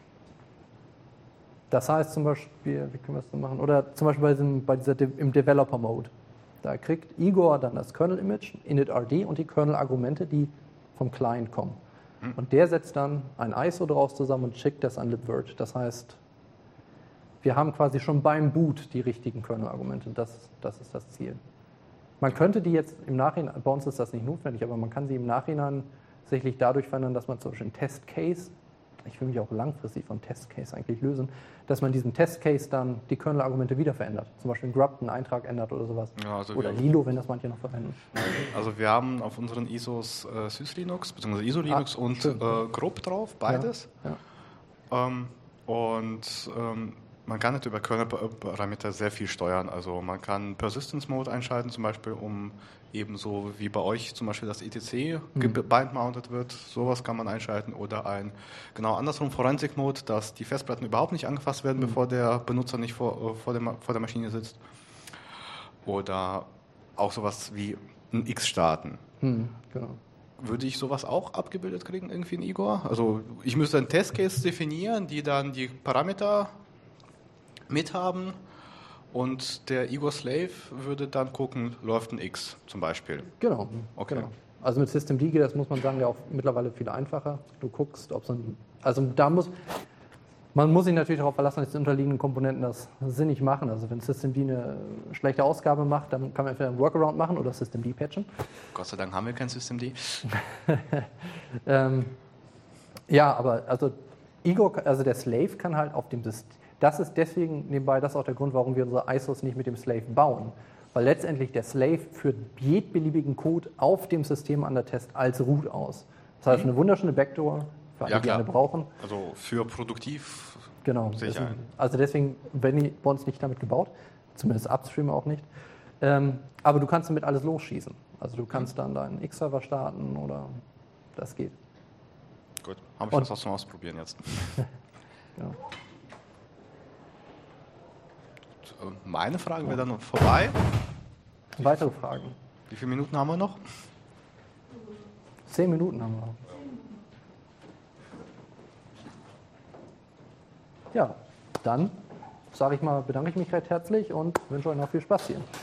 Das heißt zum Beispiel, wie können wir das denn machen? Oder zum Beispiel im Developer-Mode. Da kriegt Igor dann das Kernel-Image, init-rd und die Kernel-Argumente, die vom Client kommen. Und der setzt dann ein ISO daraus zusammen und schickt das an libvirt. Das heißt, wir haben quasi schon beim Boot die richtigen Kernel-Argumente. Das ist das Ziel. Man könnte die jetzt im Nachhinein, bei uns ist das nicht notwendig, aber man kann sie im Nachhinein sicherlich dadurch verändern, dass man zum Beispiel einen Test-Case, ich will mich auch langfristig von Test-Case eigentlich lösen, dass man diesen Test-Case dann die Kernel-Argumente wieder verändert. Zum Beispiel in Grub einen Eintrag ändert oder sowas. Ja, also oder Lilo, wenn das manche noch verwenden. Also wir haben auf unseren ISOs SysLinux bzw. ISO-Linux und Grub drauf, beides. Ja. Man kann nicht über Kernel-Parameter sehr viel steuern. Also man kann Persistence-Mode einschalten, zum Beispiel, um ebenso wie bei euch zum Beispiel das ETC bind-mounted wird. Sowas kann man einschalten. Oder genau andersrum, Forensic-Mode, dass die Festplatten überhaupt nicht angefasst werden, bevor der Benutzer nicht vor der Maschine sitzt. Oder auch sowas wie ein X starten. Genau. Würde ich sowas auch abgebildet kriegen, irgendwie in Igor? Also ich müsste einen Testcase definieren, die dann die Parameter mithaben und der Igor-Slave würde dann gucken, läuft ein X zum Beispiel. Genau. Okay. Genau. Also mit Systemd geht das, muss man sagen, ja auch mittlerweile viel einfacher. Du guckst, ob man muss sich natürlich darauf verlassen, dass die unterliegenden Komponenten das sinnig machen. Also wenn Systemd eine schlechte Ausgabe macht, dann kann man entweder einen Workaround machen oder Systemd patchen. Gott sei Dank haben wir kein Systemd. Ja, aber also Igor, also der Slave kann halt auf dem System. Das ist deswegen nebenbei, das ist auch der Grund, warum wir unsere ISOs nicht mit dem Slave bauen. Weil letztendlich der Slave führt jedbeliebigen Code auf dem System an der Test als Root aus. Das heißt, eine wunderschöne Backdoor, für alle, die eine brauchen. Also für produktiv. Genau. Sicher. Also deswegen werden die bei uns nicht damit gebaut, zumindest Upstream auch nicht. Aber du kannst damit alles losschießen. Also du kannst dann deinen X-Server starten oder das geht. Gut, habe ich das auch zum Ausprobieren jetzt. Genau. Meine Frage wäre dann noch vorbei. Weitere Fragen? Wie viele Minuten haben wir noch? 10 Minuten haben wir noch. Ja, dann bedanke ich mich recht herzlich und wünsche euch noch viel Spaß hier.